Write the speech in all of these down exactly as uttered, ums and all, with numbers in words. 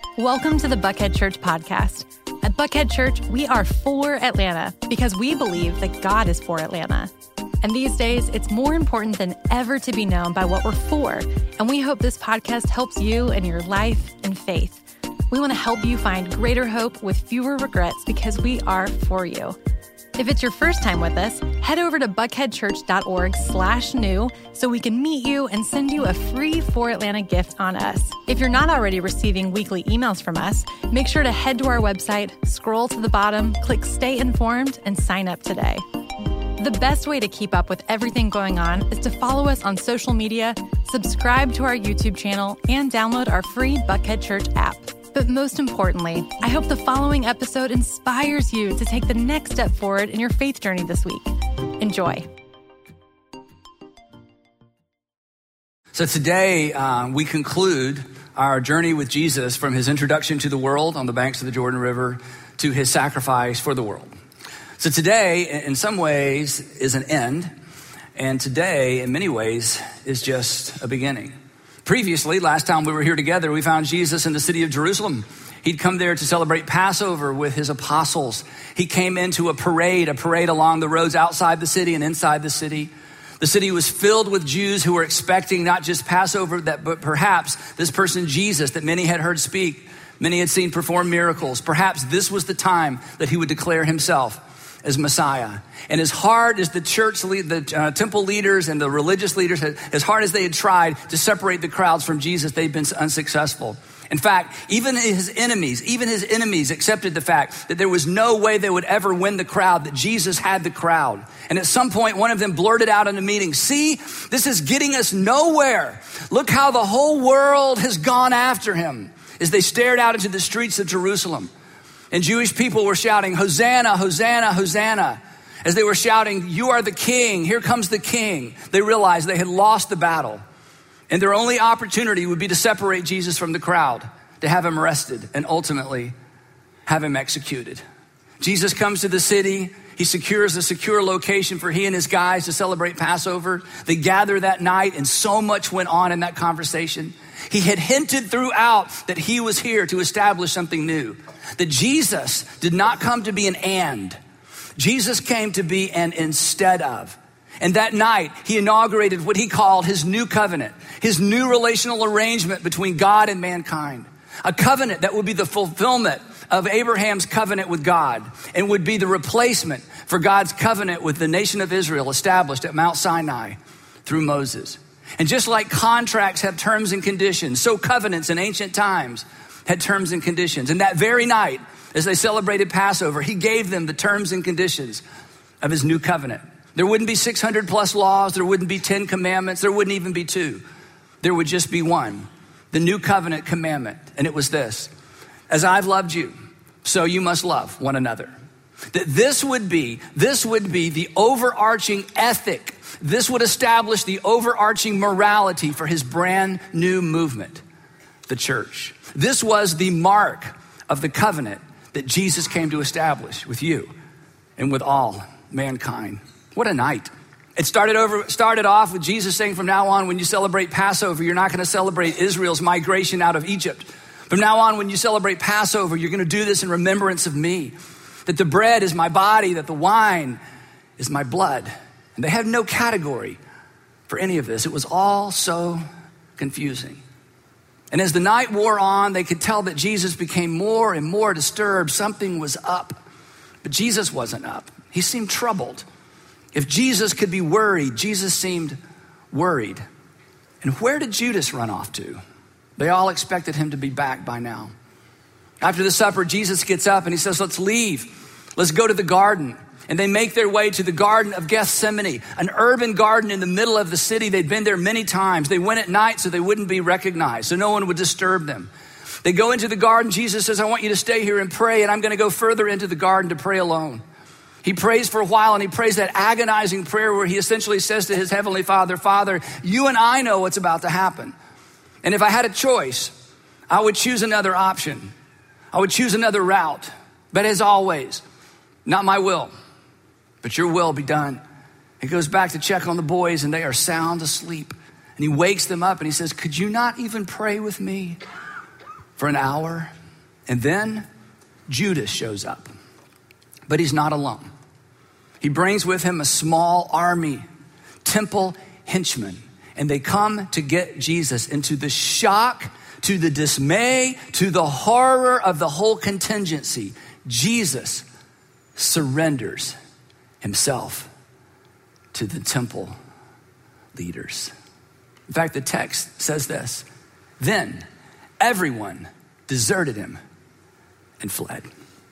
Welcome to the Buckhead Church podcast. At Buckhead Church, we are for Atlanta because we believe that God is for Atlanta. And these days, it's more important than ever to be known by what we're for. And we hope this podcast helps you in your life and faith. We want to help you find greater hope with fewer regrets because we are for you. If it's your first time with us, head over to buckheadchurch.org slash new so we can meet you and send you a free For Atlanta gift on us. If you're not already receiving weekly emails from us, make sure to head to our website, scroll to the bottom, click Stay Informed, and sign up today. The best way to keep up with everything going on is to follow us on social media, subscribe to our YouTube channel, and download our free Buckhead Church app. But most importantly, I hope the following episode inspires you to take the next step forward in your faith journey this week. Enjoy. So today uh, we conclude our journey with Jesus from his introduction to the world on the banks of the Jordan River to his sacrifice for the world. So today, in some ways, is an end, and today, in many ways, is just a beginning. Previously, last time we were here together, we found Jesus in the city of Jerusalem. He'd come there to celebrate Passover with his apostles. He came into a parade, a parade along the roads outside the city and inside the city. The city was filled with Jews who were expecting not just Passover, that, but perhaps this person Jesus that many had heard speak, many had seen perform miracles. Perhaps this was the time that he would declare himself as Messiah. And as hard as the church, the uh, temple leaders and the religious leaders, had, as hard as they had tried to separate the crowds from Jesus, they've been unsuccessful. In fact, even his enemies, even his enemies accepted the fact that there was no way they would ever win the crowd, that Jesus had the crowd. And at some point, one of them blurted out in a meeting, "See, this is getting us nowhere. Look how the whole world has gone after him," as they stared out into the streets of Jerusalem. And Jewish people were shouting, "Hosanna, Hosanna, Hosanna." As they were shouting, "You are the king, here comes the king," they realized they had lost the battle. And their only opportunity would be to separate Jesus from the crowd, to have him arrested, and ultimately have him executed. Jesus comes to the city. He secures a secure location for he and his guys to celebrate Passover. They gather that night, and so much went on in that conversation. He had hinted throughout that he was here to establish something new, that Jesus did not come to be an and. Jesus came to be an instead of. And that night, he inaugurated what he called his new covenant, his new relational arrangement between God and mankind, a covenant that would be the fulfillment of Abraham's covenant with God and would be the replacement for God's covenant with the nation of Israel established at Mount Sinai through Moses. And just like contracts have terms and conditions, so covenants in ancient times had terms and conditions. And that very night, as they celebrated Passover, he gave them the terms and conditions of his new covenant. There wouldn't be six hundred plus laws. There wouldn't be ten commandments. There wouldn't even be two. There would just be one, the new covenant commandment. And it was this: as I've loved you, so you must love one another. That this would be, this would be the overarching ethic. This would establish the overarching morality for his brand new movement, the church. This was the mark of the covenant that Jesus came to establish with you and with all mankind. What a night. It started over, started off with Jesus saying, from now on, when you celebrate Passover, you're not going to celebrate Israel's migration out of Egypt. From now on, when you celebrate Passover, you're going to do this in remembrance of me. That the bread is my body, that the wine is my blood. And they had no category for any of this. It was all so confusing. And as the night wore on, they could tell that Jesus became more and more disturbed. Something was up, but Jesus wasn't up. He seemed troubled. If Jesus could be worried, Jesus seemed worried. And where did Judas run off to? They all expected him to be back by now. After the supper, Jesus gets up and he says, "Let's leave. Let's go to the garden." And they make their way to the Garden of Gethsemane, an urban garden in the middle of the city. They'd been there many times. They went at night so they wouldn't be recognized, so no one would disturb them. They go into the garden. Jesus says, "I want you to stay here and pray, and I'm going to go further into the garden to pray alone." He prays for a while, and he prays that agonizing prayer where he essentially says to his heavenly Father, "Father, you and I know what's about to happen. And if I had a choice, I would choose another option. I would choose another route. But as always, not my will, but your will be done." He goes back to check on the boys, and they are sound asleep. And he wakes them up and he says, "Could you not even pray with me for an hour?" And then Judas shows up, but he's not alone. He brings with him a small army, temple henchmen, and they come to get Jesus. And to the shock, to the dismay, to the horror of the whole contingency, Jesus surrenders himself to the temple leaders. In fact, the text says this: then everyone deserted him and fled.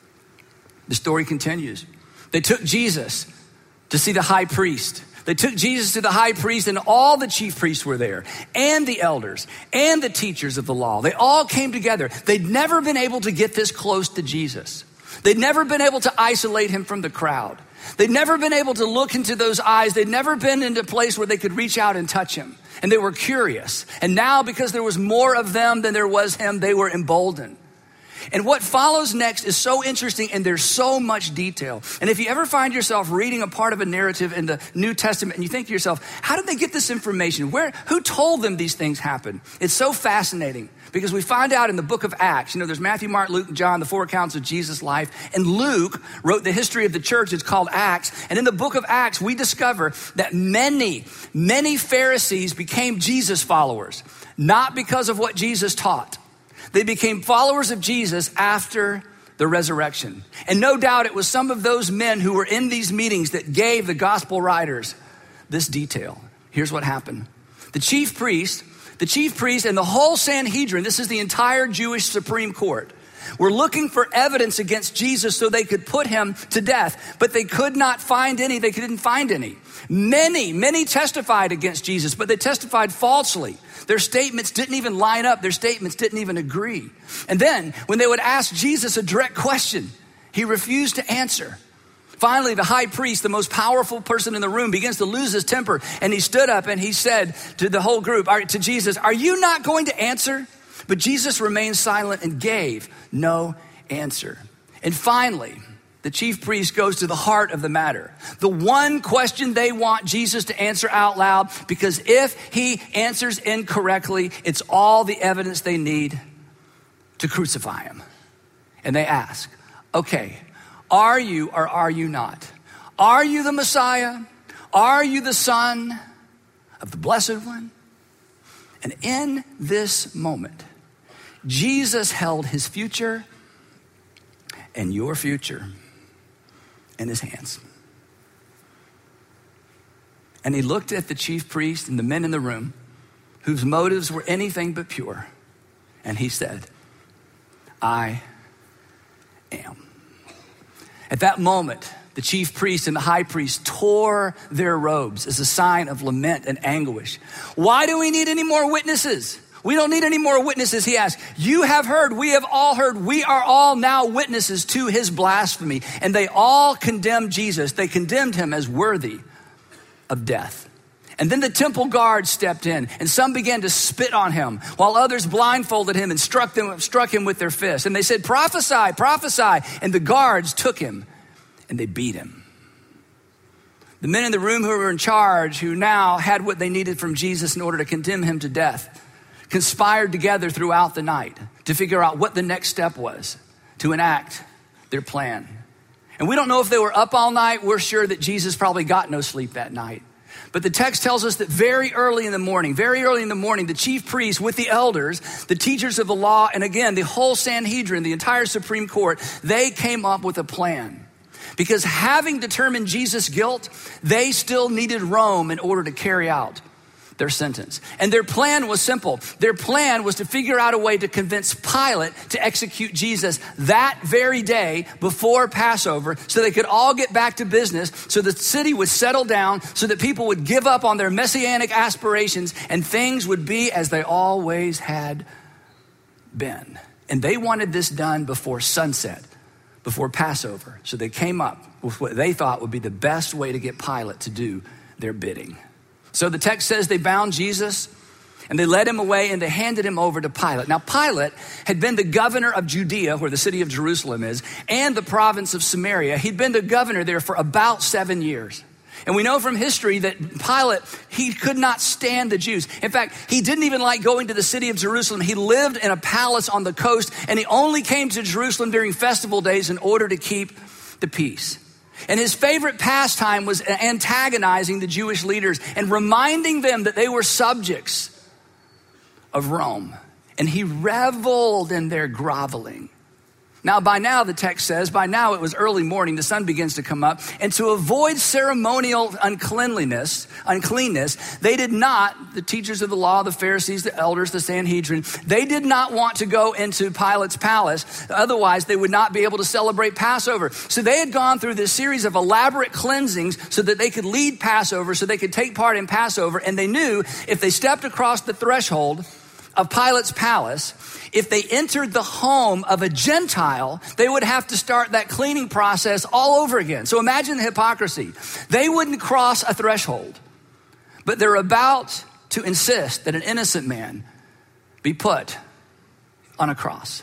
The story continues. They took Jesus to see the high priest. They took Jesus to the high priest, and all the chief priests were there, and the elders, and the teachers of the law. They all came together. They'd never been able to get this close to Jesus. They'd never been able to isolate him from the crowd. They'd never been able to look into those eyes. They'd never been into a place where they could reach out and touch him. And they were curious. And now, because there was more of them than there was him, they were emboldened. And what follows next is so interesting, and there's so much detail. And if you ever find yourself reading a part of a narrative in the New Testament and you think to yourself, how did they get this information? Where, who told them these things happened? It's so fascinating because we find out in the book of Acts, you know, there's Matthew, Mark, Luke, and John, the four accounts of Jesus' life. And Luke wrote the history of the church. It's called Acts. And in the book of Acts, we discover that many, many Pharisees became Jesus followers, not because of what Jesus taught. They became followers of Jesus after the resurrection. And no doubt it was some of those men who were in these meetings that gave the gospel writers this detail. Here's what happened. The chief priest, the chief priest and the whole Sanhedrin, this is the entire Jewish Supreme Court, were looking for evidence against Jesus so they could put him to death, but they could not find any. They didn't find any. Many, many testified against Jesus, but they testified falsely. Their statements didn't even line up. Their statements didn't even agree. And then when they would ask Jesus a direct question, he refused to answer. Finally, the high priest, the most powerful person in the room, begins to lose his temper. And he stood up and he said to the whole group, to Jesus, "Are you not going to answer?" But Jesus remained silent and gave no answer. And finally, the chief priest goes to the heart of the matter. The one question they want Jesus to answer out loud, because if he answers incorrectly, it's all the evidence they need to crucify him. And they ask, okay, are you or are you not? Are you the Messiah? Are you the Son of the Blessed One? And in this moment, Jesus held his future and your future in his hands. And he looked at the chief priest and the men in the room whose motives were anything but pure. And he said, I am. At that moment, the chief priest and the high priest tore their robes as a sign of lament and anguish. Why do we need any more witnesses? We don't need any more witnesses, he asked. You have heard, we have all heard, we are all now witnesses to his blasphemy. And they all condemned Jesus. They condemned him as worthy of death. And then the temple guard stepped in, and some began to spit on him, while others blindfolded him and struck them, struck him with their fists. And they said, prophesy, prophesy. And the guards took him and they beat him. The men in the room who were in charge, who now had what they needed from Jesus in order to condemn him to death, conspired together throughout the night to figure out what the next step was to enact their plan. And we don't know if they were up all night. We're sure that Jesus probably got no sleep that night. But the text tells us that very early in the morning, very early in the morning, the chief priests with the elders, the teachers of the law, and again, the whole Sanhedrin, the entire Supreme Court, they came up with a plan. Because having determined Jesus' guilt, they still needed Rome in order to carry out their sentence. And their plan was simple. Their plan was to figure out a way to convince Pilate to execute Jesus that very day before Passover so they could all get back to business, so the city would settle down, so that people would give up on their messianic aspirations and things would be as they always had been. And they wanted this done before sunset, before Passover. So they came up with what they thought would be the best way to get Pilate to do their bidding. So the text says they bound Jesus and they led him away and they handed him over to Pilate. Now, Pilate had been the governor of Judea, where the city of Jerusalem is, and the province of Samaria. He'd been the governor there for about seven years. And we know from history that Pilate, he could not stand the Jews. In fact, he didn't even like going to the city of Jerusalem. He lived in a palace on the coast, and he only came to Jerusalem during festival days in order to keep the peace. And his favorite pastime was antagonizing the Jewish leaders and reminding them that they were subjects of Rome. And he reveled in their groveling. Now, by now, the text says, by now it was early morning, the sun begins to come up, and to avoid ceremonial uncleanliness, uncleanness, they did not, the teachers of the law, the Pharisees, the elders, the Sanhedrin, they did not want to go into Pilate's palace. Otherwise, they would not be able to celebrate Passover. So they had gone through this series of elaborate cleansings so that they could lead Passover, so they could take part in Passover, and they knew if they stepped across the threshold of Pilate's palace, if they entered the home of a Gentile, they would have to start that cleaning process all over again. So imagine the hypocrisy. They wouldn't cross a threshold, but they're about to insist that an innocent man be put on a cross.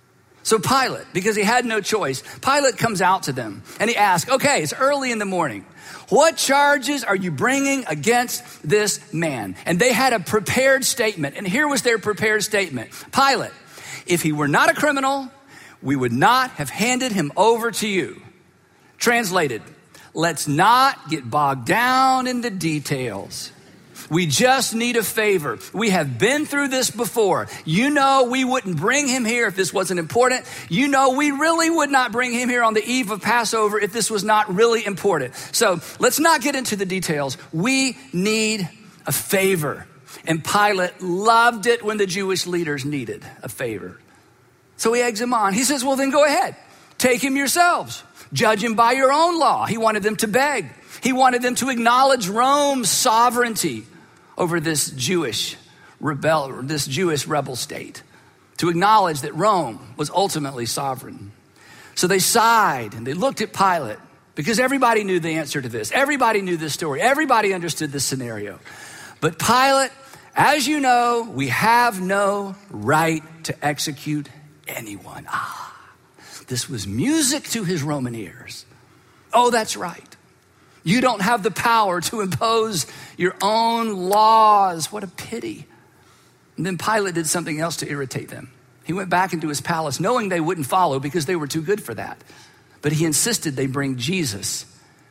So Pilate, because he had no choice, Pilate comes out to them and he asks, okay, it's early in the morning. What charges are you bringing against this man? And they had a prepared statement. And here was their prepared statement. Pilate, if he were not a criminal, we would not have handed him over to you. Translated, let's not get bogged down in the details. We just need a favor. We have been through this before. You know we wouldn't bring him here if this wasn't important. You know we really would not bring him here on the eve of Passover if this was not really important. So let's not get into the details. We need a favor. And Pilate loved it when the Jewish leaders needed a favor. So he eggs him on. He says, well, then go ahead. Take him yourselves. Judge him by your own law. He wanted them to beg. He wanted them to acknowledge Rome's sovereignty over this Jewish rebel, this Jewish rebel state, to acknowledge that Rome was ultimately sovereign. So they sighed and they looked at Pilate because everybody knew the answer to this. Everybody knew this story. Everybody understood this scenario. But Pilate, as you know, we have no right to execute anyone. Ah, this was music to his Roman ears. Oh, that's right. You don't have the power to impose your own laws. What a pity. And then Pilate did something else to irritate them. He went back into his palace knowing they wouldn't follow because they were too good for that. But he insisted they bring Jesus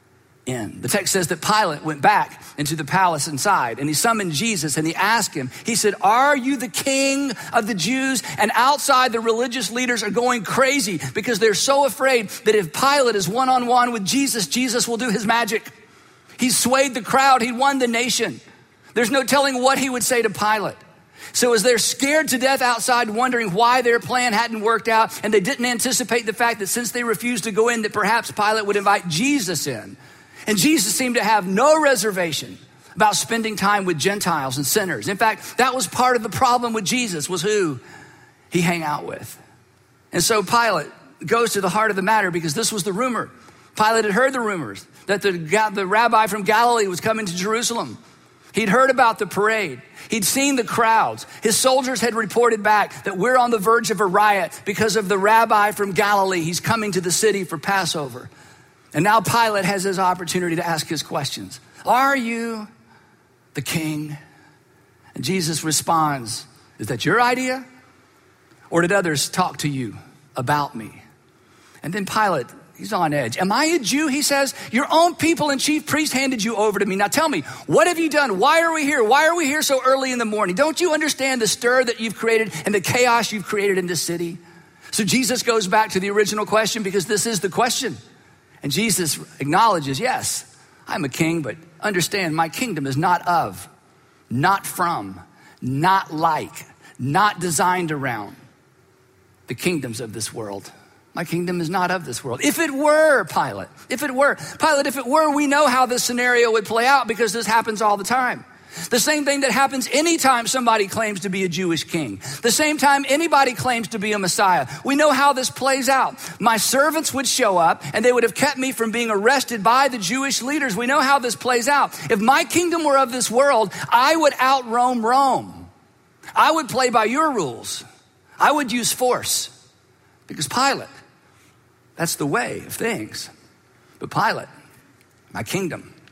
in. The text says that Pilate went back into the palace inside and he summoned Jesus and he asked him, he said, are you the king of the Jews? And outside the religious leaders are going crazy because they're so afraid that if Pilate is one-on-one with Jesus, Jesus will do his magic. He swayed the crowd. He won the nation. There's no telling what he would say to Pilate. So as they're scared to death outside, wondering why their plan hadn't worked out, and they didn't anticipate the fact that since they refused to go in, that perhaps Pilate would invite Jesus in. And Jesus seemed to have no reservation about spending time with Gentiles and sinners. In fact, that was part of the problem with Jesus, was who he hung out with. And so Pilate goes to the heart of the matter because this was the rumor. Pilate had heard the rumors that the, the rabbi from Galilee was coming to Jerusalem. He'd heard about the parade. He'd seen the crowds. His soldiers had reported back that we're on the verge of a riot because of the rabbi from Galilee. He's coming to the city for Passover. And now Pilate has his opportunity to ask his questions. Are you the king? And Jesus responds, is that your idea? Or did others talk to you about me? And then Pilate, he's on edge. Am I a Jew? He says, your own people and chief priests handed you over to me. Now tell me, what have you done? Why are we here? Why are we here so early in the morning? Don't you understand the stir that you've created and the chaos you've created in this city? So Jesus goes back to the original question because this is the question. And Jesus acknowledges, yes, I'm a king, but understand my kingdom is not of, not from, not like, not designed around the kingdoms of this world. My kingdom is not of this world. If it were, Pilate, if it were, Pilate, if it were, we know how this scenario would play out because this happens all the time. The same thing that happens anytime somebody claims to be a Jewish king. The same time anybody claims to be a Messiah. We know how this plays out. My servants would show up and they would have kept me from being arrested by the Jewish leaders. We know how this plays out. If my kingdom were of this world, I would out-Rome Rome. I would play by your rules. I would use force because Pilate, that's the way of things. But Pilate, my kingdom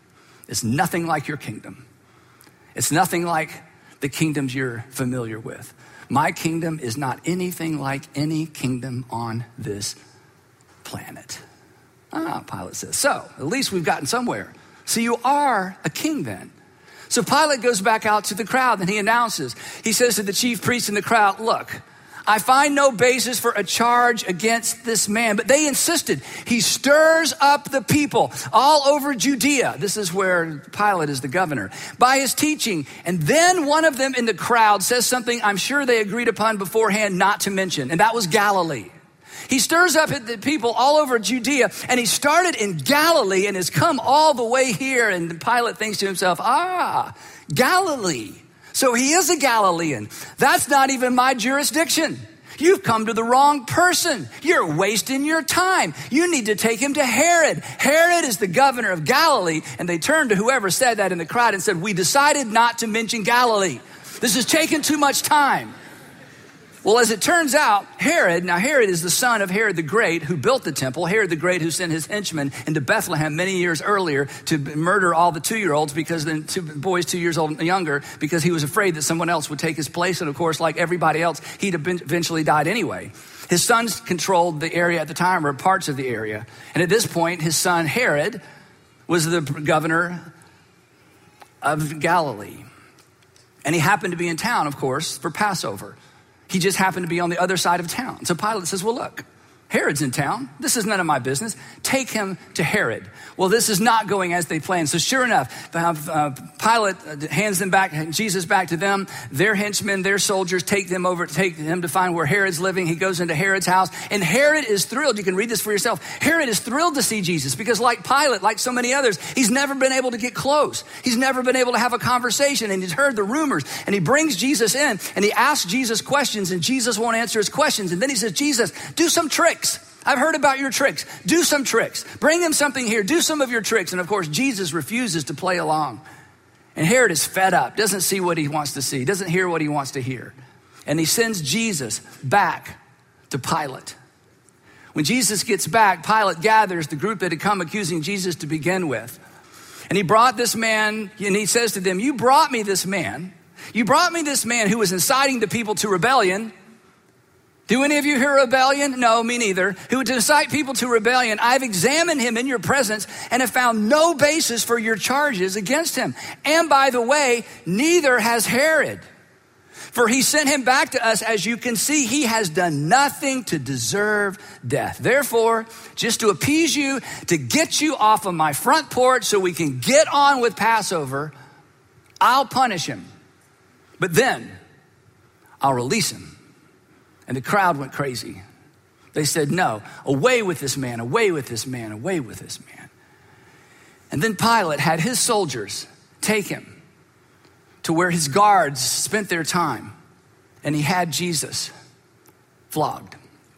is nothing like your kingdom. It's nothing like the kingdoms you're familiar with. My kingdom is not anything like any kingdom on this planet. Ah, Pilate says, so at least we've gotten somewhere. So you are a king then. So Pilate goes back out to the crowd and he announces, he says to the chief priests in the crowd, look, I find no basis for a charge against this man. But they insisted. He stirs up the people all over Judea. This is where Pilate is the governor. By his teaching. And then one of them in the crowd says something I'm sure they agreed upon beforehand not to mention. And that was Galilee. He stirs up the people all over Judea. And he started in Galilee and has come all the way here. And Pilate thinks to himself, ah, Galilee. So he is a Galilean. That's not even my jurisdiction. You've come to the wrong person. You're wasting your time. You need to take him to Herod. Herod is the governor of Galilee. And they turned to whoever said that in the crowd and said, we decided not to mention Galilee. This is taking too much time. Well, as it turns out, Herod, now Herod is the son of Herod the Great who built the temple. Herod the Great who sent his henchmen into Bethlehem many years earlier to murder all the two-year-olds because then two boys two years old and younger because he was afraid that someone else would take his place. And of course, like everybody else, he'd eventually died anyway. His sons controlled the area at the time or parts of the area. And at this point, his son Herod was the governor of Galilee. And he happened to be in town, of course, for Passover. He just happened to be on the other side of town. So Pilate says, well, look, Herod's in town. This is none of my business. Take him to Herod. Well, this is not going as they planned. So sure enough, uh, Pilate hands them back, Jesus back to them. Their henchmen, their soldiers take them over, take him to find where Herod's living. He goes into Herod's house and Herod is thrilled. You can read this for yourself. Herod is thrilled to see Jesus because like Pilate, like so many others, he's never been able to get close. He's never been able to have a conversation and he's heard the rumors and he brings Jesus in and he asks Jesus questions and Jesus won't answer his questions. And then he says, Jesus, do some tricks. I've heard about your tricks. Do some tricks. Bring him something here. Do some of your tricks. And of course, Jesus refuses to play along. And Herod is fed up, doesn't see what he wants to see, doesn't hear what he wants to hear. And he sends Jesus back to Pilate. When Jesus gets back, Pilate gathers the group that had come accusing Jesus to begin with. And he brought this man, and he says to them, you brought me this man. You brought me this man who was inciting the people to rebellion. Do any of you hear rebellion? No, me neither. Who would incite people to rebellion. I've examined him in your presence and have found no basis for your charges against him. And by the way, neither has Herod. For he sent him back to us. As you can see, he has done nothing to deserve death. Therefore, just to appease you, to get you off of my front porch so we can get on with Passover, I'll punish him. But then I'll release him. And the crowd went crazy. They said, no, away with this man, away with this man, away with this man. And then Pilate had his soldiers take him to where his guards spent their time. And he had Jesus flogged.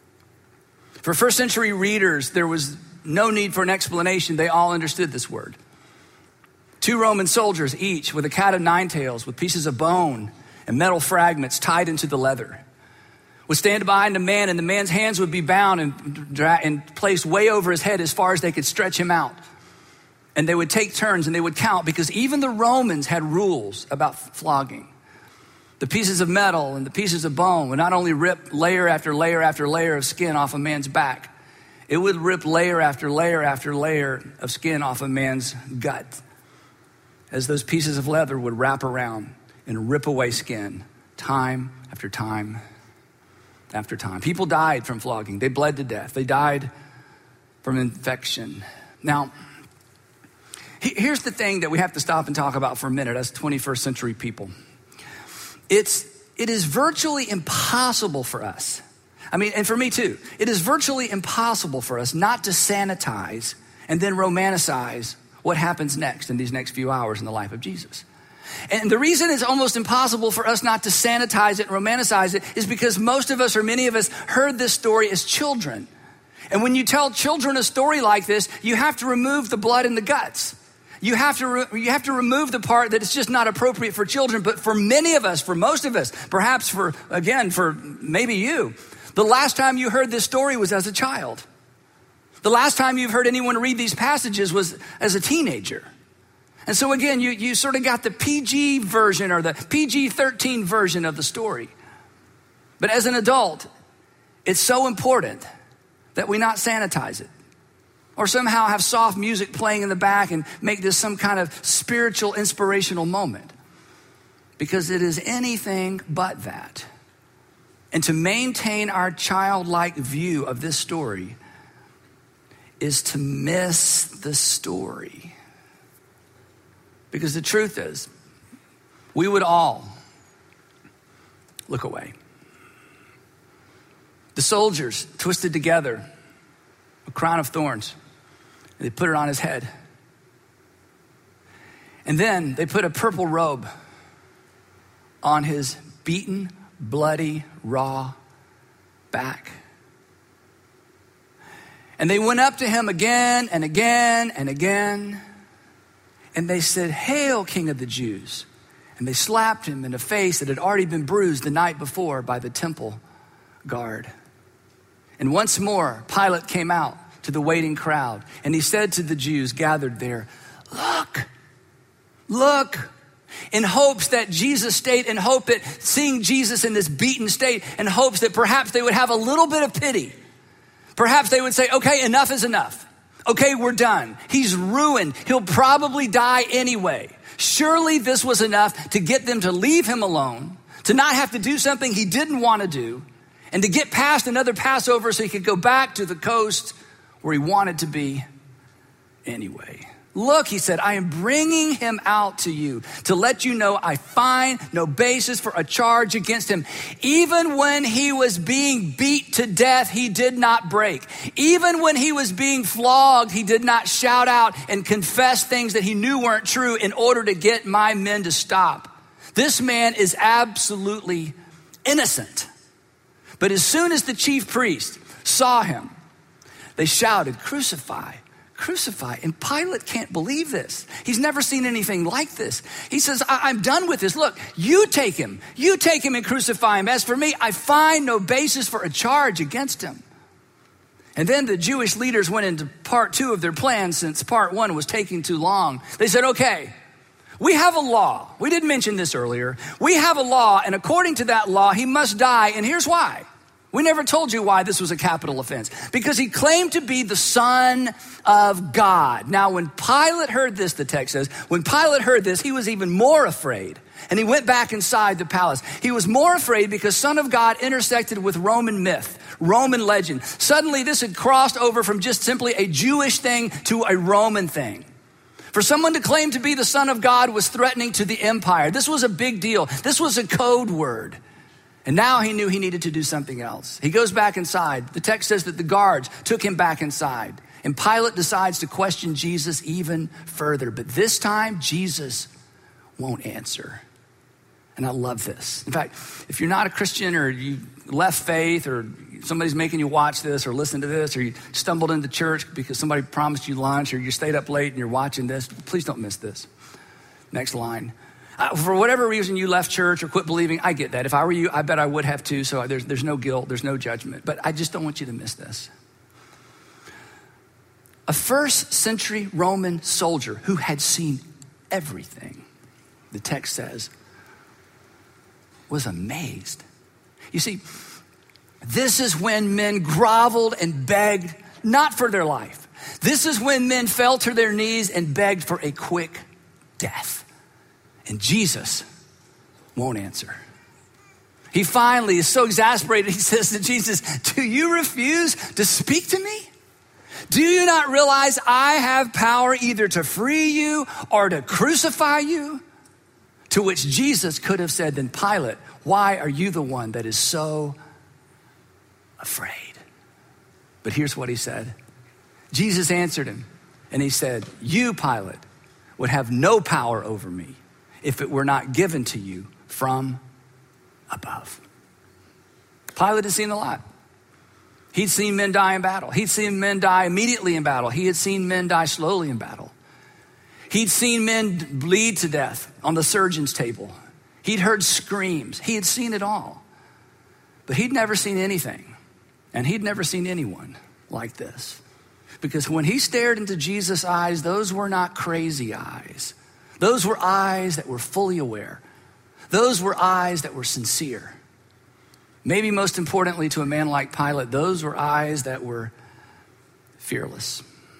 For first century readers, there was no need for an explanation. They all understood this word. Two Roman soldiers, each with a cat of nine tails, with pieces of bone and metal fragments tied into the leather, would stand behind a man and the man's hands would be bound and, and placed way over his head as far as they could stretch him out. And they would take turns and they would count because even the Romans had rules about flogging. The pieces of metal and the pieces of bone would not only rip layer after layer after layer of skin off a man's back, it would rip layer after layer after layer of skin off a man's gut as those pieces of leather would wrap around and rip away skin time after time after time. People died from flogging. They bled to death. They died from infection. Now, here's the thing that we have to stop and talk about for a minute as twenty-first century people. It's, it is virtually impossible for us. I mean, and for me too, it is virtually impossible for us not to sanitize and then romanticize what happens next in these next few hours in the life of Jesus. And the reason it's almost impossible for us not to sanitize it and romanticize it is because most of us or many of us heard this story as children. And when you tell children a story like this, you have to remove the blood and the guts. You have to re- you have to remove the part that it's just not appropriate for children. But for many of us, for most of us, perhaps for, again, for maybe you, the last time you heard this story was as a child. The last time you've heard anyone read these passages was as a teenager. And so again, you, you sort of got the P G version or the P G thirteen version of the story. But as an adult, it's so important that we not sanitize it or somehow have soft music playing in the back and make this some kind of spiritual, inspirational moment, because it is anything but that. And to maintain our childlike view of this story is to miss the story. Because the truth is, we would all look away. The soldiers twisted together a crown of thorns, and they put it on his head. And then they put a purple robe on his beaten, bloody, raw back. And they went up to him again and again and again. And they said, "Hail, King of the Jews." And they slapped him in the face that had already been bruised the night before by the temple guard. And once more, Pilate came out to the waiting crowd. And he said to the Jews gathered there, "Look, look." In hopes that Jesus stayed, in hope that seeing Jesus in this beaten state, in hopes that perhaps they would have a little bit of pity. Perhaps they would say, okay, enough is enough. Okay, we're done. He's ruined. He'll probably die anyway. Surely this was enough to get them to leave him alone, to not have to do something he didn't want to do, and to get past another Passover so he could go back to the coast where he wanted to be anyway. "Look," he said, "I am bringing him out to you to let you know I find no basis for a charge against him. Even when he was being beat to death, he did not break. Even when he was being flogged, he did not shout out and confess things that he knew weren't true in order to get my men to stop. This man is absolutely innocent." But as soon as the chief priest saw him, they shouted, "Crucify, crucify." And Pilate can't believe this. He's never seen anything like this. He says, I- I'm done with this. Look, you take him. You take him and crucify him. As for me, I find no basis for a charge against him. And then the Jewish leaders went into part two of their plan since part one was taking too long. They said, okay, we have a law. We didn't mention this earlier. We have a law, and according to that law, he must die. And here's why. We never told you why this was a capital offense. Because he claimed to be the Son of God. Now, when Pilate heard this, the text says, when Pilate heard this, he was even more afraid. And he went back inside the palace. He was more afraid because Son of God intersected with Roman myth, Roman legend. Suddenly, this had crossed over from just simply a Jewish thing to a Roman thing. For someone to claim to be the Son of God was threatening to the empire. This was a big deal. This was a code word. And now he knew he needed to do something else. He goes back inside. The text says that the guards took him back inside. And Pilate decides to question Jesus even further. But this time, Jesus won't answer. And I love this. In fact, if you're not a Christian or you left faith or somebody's making you watch this or listen to this or you stumbled into church because somebody promised you lunch or you stayed up late and you're watching this, please don't miss this. Next line. Uh, for whatever reason you left church or quit believing, I get that. If I were you, I bet I would have too. So there's, there's no guilt, there's no judgment. But I just don't want you to miss this. A first century Roman soldier who had seen everything, the text says, was amazed. You see, this is when men groveled and begged, not for their life. This is when men fell to their knees and begged for a quick death. And Jesus won't answer. He finally is so exasperated, he says to Jesus, "Do you refuse to speak to me? Do you not realize I have power either to free you or to crucify you?" To which Jesus could have said, "Then Pilate, why are you the one that is so afraid?" But here's what he said. Jesus answered him and he said, "You, Pilate, would have no power over me if it were not given to you from above." Pilate has seen a lot. He'd seen men die in battle. He'd seen men die immediately in battle. He had seen men die slowly in battle. He'd seen men bleed to death on the surgeon's table. He'd heard screams. He had seen it all. But he'd never seen anything. And he'd never seen anyone like this. Because when he stared into Jesus' eyes, those were not crazy eyes. Those were eyes that were fully aware. Those were eyes that were sincere. Maybe most importantly to a man like Pilate, those were eyes that were fearless.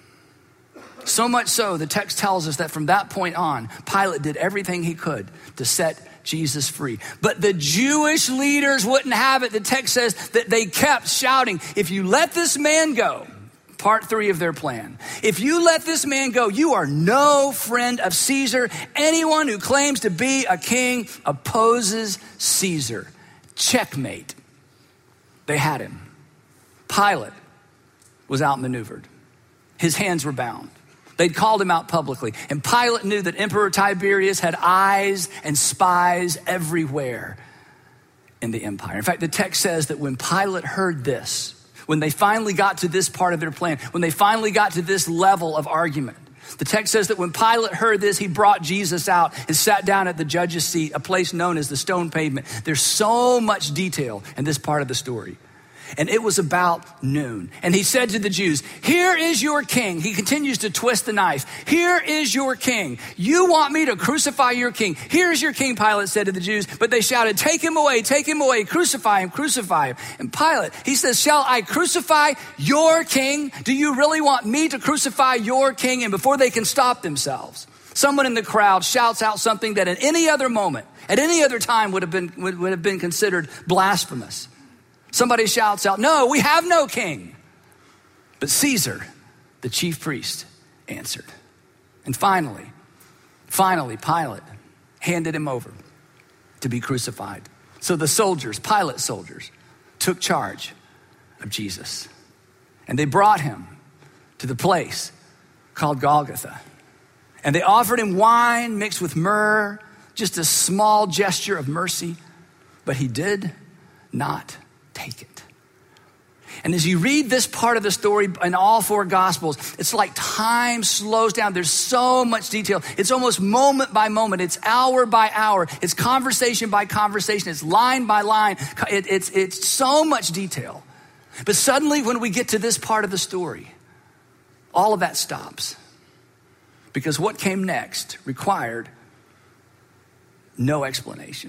So much so, the text tells us that from that point on, Pilate did everything he could to set Jesus free. But the Jewish leaders wouldn't have it. The text says that they kept shouting, if you let this man go, part three of their plan. If you let this man go, you are no friend of Caesar. Anyone who claims to be a king opposes Caesar. Checkmate. They had him. Pilate was outmaneuvered. His hands were bound. They'd called him out publicly. And Pilate knew that Emperor Tiberius had eyes and spies everywhere in the empire. In fact, the text says that when Pilate heard this, when they finally got to this part of their plan, when they finally got to this level of argument, the text says that when Pilate heard this, he brought Jesus out and sat down at the judge's seat, a place known as the stone pavement. There's so much detail in this part of the story. And it was about noon. And he said to the Jews, here is your king. He continues to twist the knife. Here is your king. You want me to crucify your king. Here's your king, Pilate said to the Jews. But they shouted, take him away, take him away, crucify him, crucify him. And Pilate, he says, shall I crucify your king? Do you really want me to crucify your king? And before they can stop themselves, someone in the crowd shouts out something that at any other moment, at any other time would have been, would, would have been considered blasphemous. Somebody shouts out, no, we have no king. But Caesar, the chief priest, answered. And finally, finally, Pilate handed him over to be crucified. So the soldiers, Pilate's soldiers, took charge of Jesus. And they brought him to the place called Golgotha. And they offered him wine mixed with myrrh, just a small gesture of mercy. But he did not take it. And as you read this part of the story in all four gospels, it's like time slows down. There's so much detail. It's almost moment by moment. It's hour by hour. It's conversation by conversation. It's line by line. It, it's, it's so much detail. But suddenly when we get to this part of the story, all of that stops. Because what came next required no explanation.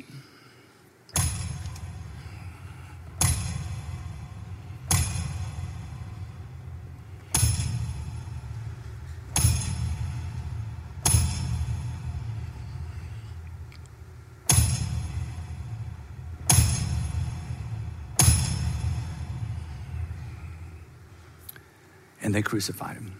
And they crucified him.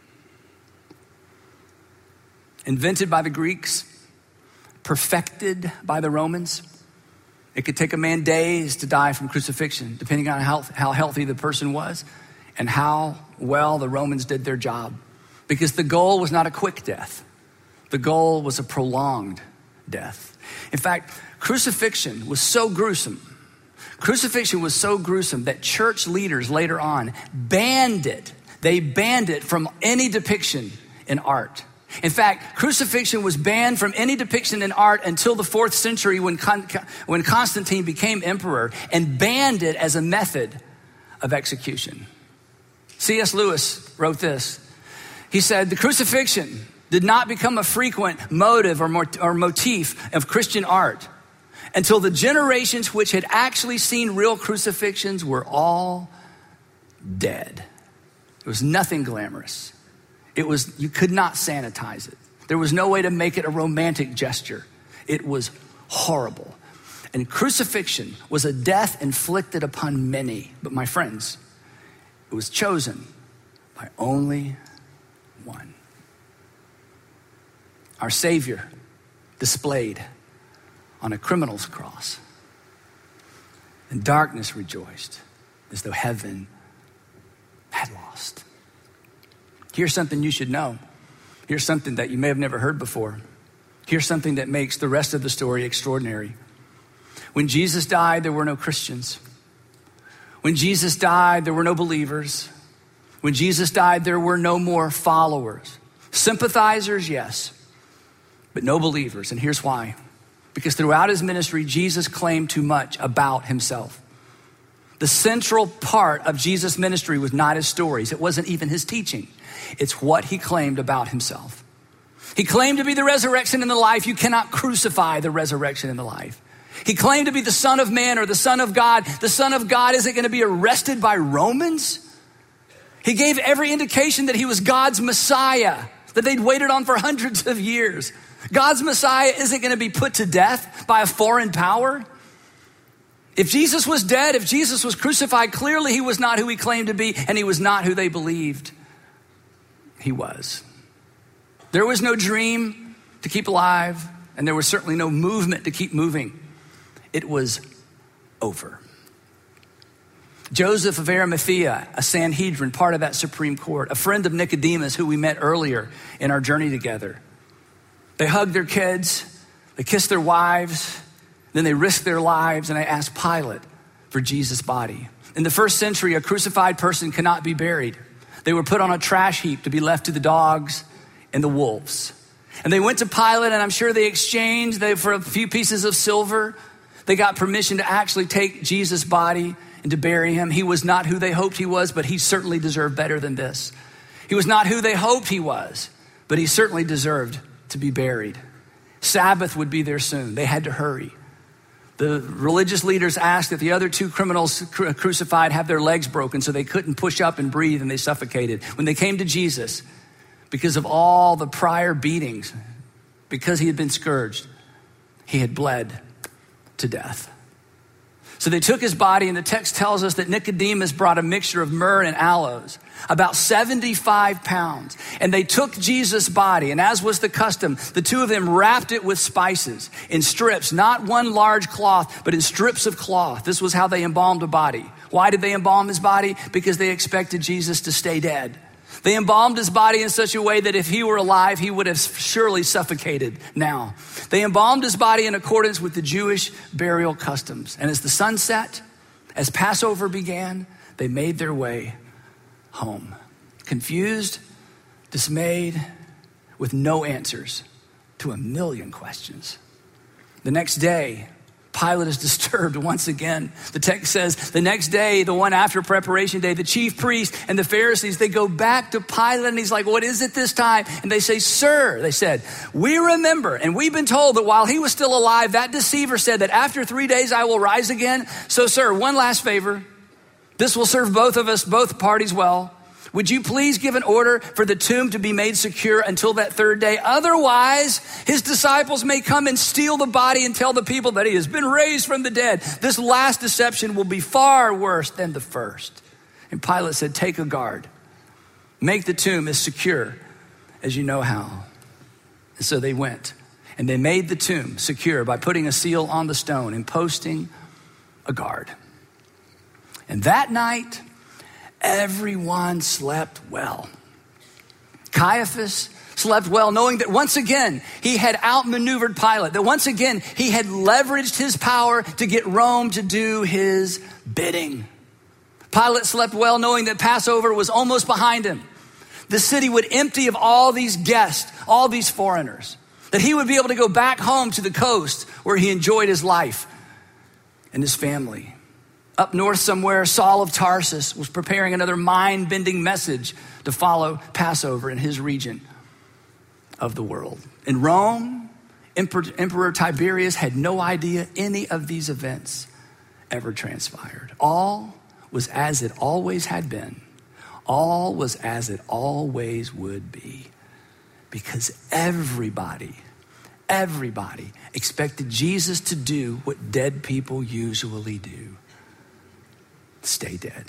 Invented by the Greeks, perfected by the Romans. It could take a man days to die from crucifixion, depending on how, how healthy the person was and how well the Romans did their job. Because the goal was not a quick death. The goal was a prolonged death. In fact, crucifixion was so gruesome. Crucifixion was so gruesome that church leaders later on banned it. They banned it from any depiction in art. In fact, crucifixion was banned from any depiction in art until the fourth century when, Con- when Constantine became emperor and banned it as a method of execution. C S Lewis wrote this. He said, the crucifixion did not become a frequent motive or, mot- or motif of Christian art until the generations which had actually seen real crucifixions were all dead. It was nothing glamorous. It was, you could not sanitize it. There was no way to make it a romantic gesture. It was horrible. And crucifixion was a death inflicted upon many. But my friends, it was chosen by only one. Our Savior displayed on a criminal's cross. And darkness rejoiced as though heaven had lost. Here's something you should know. Here's something that you may have never heard before. Here's something that makes the rest of the story extraordinary. When Jesus died, there were no Christians. When Jesus died, there were no believers. When Jesus died, there were no more followers. Sympathizers, yes, but no believers. And here's why. Because throughout his ministry, Jesus claimed too much about himself. The central part of Jesus' ministry was not his stories. It wasn't even his teaching. It's what he claimed about himself. He claimed to be the resurrection and the life. You cannot crucify the resurrection and the life. He claimed to be the Son of Man or the Son of God. The Son of God isn't going to be arrested by Romans. He gave every indication that he was God's Messiah, that they'd waited on for hundreds of years. God's Messiah isn't going to be put to death by a foreign power. If Jesus was dead, if Jesus was crucified, clearly he was not who he claimed to be, and he was not who they believed he was. There was no dream to keep alive, and there was certainly no movement to keep moving. It was over. Joseph of Arimathea, a Sanhedrin, part of that Supreme Court, a friend of Nicodemus, who we met earlier in our journey together. They hugged their kids, they kissed their wives, then they risked their lives, and they asked Pilate for Jesus' body. In the first century, a crucified person cannot be buried. They were put on a trash heap to be left to the dogs and the wolves. And they went to Pilate, and I'm sure they exchanged they, for a few pieces of silver. They got permission to actually take Jesus' body and to bury him. He was not who they hoped he was, but he certainly deserved better than this. He was not who they hoped he was, but he certainly deserved to be buried. Sabbath would be there soon. They had to hurry. The religious leaders asked that the other two criminals cru- crucified have their legs broken so they couldn't push up and breathe, and they suffocated. When they came to Jesus, because of all the prior beatings, because he had been scourged, he had bled to death. So they took his body, and the text tells us that Nicodemus brought a mixture of myrrh and aloes, about seventy-five pounds. And they took Jesus' body, and as was the custom, the two of them wrapped it with spices in strips, not one large cloth, but in strips of cloth. This was how they embalmed a body. Why did they embalm his body? Because they expected Jesus to stay dead. They embalmed his body in such a way that if he were alive, he would have surely suffocated now. They embalmed his body in accordance with the Jewish burial customs. And as the sun set, as Passover began, they made their way home. Confused, dismayed, with no answers to a million questions. The next day, Pilate is disturbed once again. The text says the next day, the one after preparation day, the chief priests and the Pharisees, they go back to Pilate, and he's like, what is it this time? And they say, sir, they said, we remember, and we've been told that while he was still alive, that deceiver said that after three days I will rise again. So sir, one last favor. This will serve both of us, both parties well. Would you please give an order for the tomb to be made secure until that third day? Otherwise, his disciples may come and steal the body and tell the people that he has been raised from the dead. This last deception will be far worse than the first. And Pilate said, take a guard. Make the tomb as secure as you know how. And so they went, and they made the tomb secure by putting a seal on the stone and posting a guard. And that night, everyone slept well. Caiaphas slept well, knowing that once again, he had outmaneuvered Pilate, that once again, he had leveraged his power to get Rome to do his bidding. Pilate slept well, knowing that Passover was almost behind him. The city would empty of all these guests, all these foreigners, that he would be able to go back home to the coast where he enjoyed his life and his family. Up north somewhere, Saul of Tarsus was preparing another mind-bending message to follow Passover in his region of the world. In Rome, Emperor, Emperor Tiberius had no idea any of these events ever transpired. All was as it always had been. All was as it always would be. Because everybody, everybody expected Jesus to do what dead people usually do. Stay dead.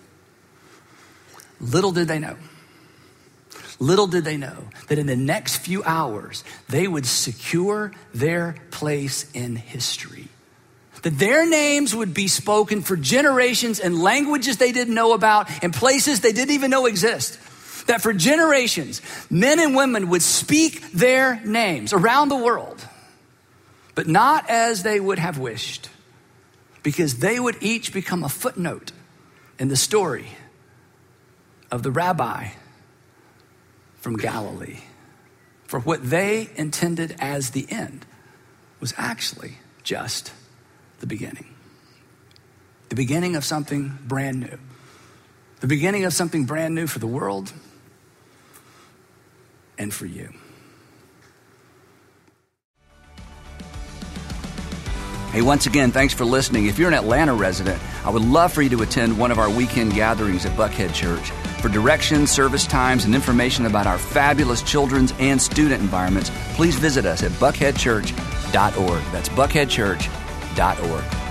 Little did they know, little did they know that in the next few hours, they would secure their place in history. That their names would be spoken for generations in languages they didn't know about and places they didn't even know exist. That for generations, men and women would speak their names around the world, but not as they would have wished. Because they would each become a footnote in the story of the rabbi from Galilee. For what they intended as the end was actually just the beginning. The beginning of something brand new. The beginning of something brand new for the world and for you. Hey, once again, thanks for listening. If you're an Atlanta resident, I would love for you to attend one of our weekend gatherings at Buckhead Church. For directions, service times, and information about our fabulous children's and student environments, please visit us at buckhead church dot org. That's buckhead church dot org.